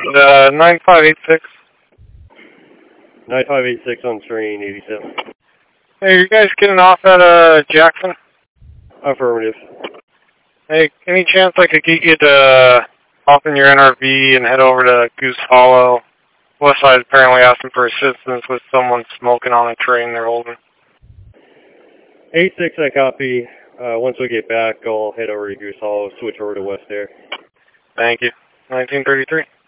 9586. 9586 on train 87. Hey, you guys getting off at Jackson? Affirmative. Hey, any chance I could get you to hop in your NRV and head over to Goose Hollow? Westside is apparently asking for assistance with someone smoking on a train they're holding. 86, I copy. Once we get back, I'll head over to Goose Hollow, switch over to West Air. Thank you. 1933.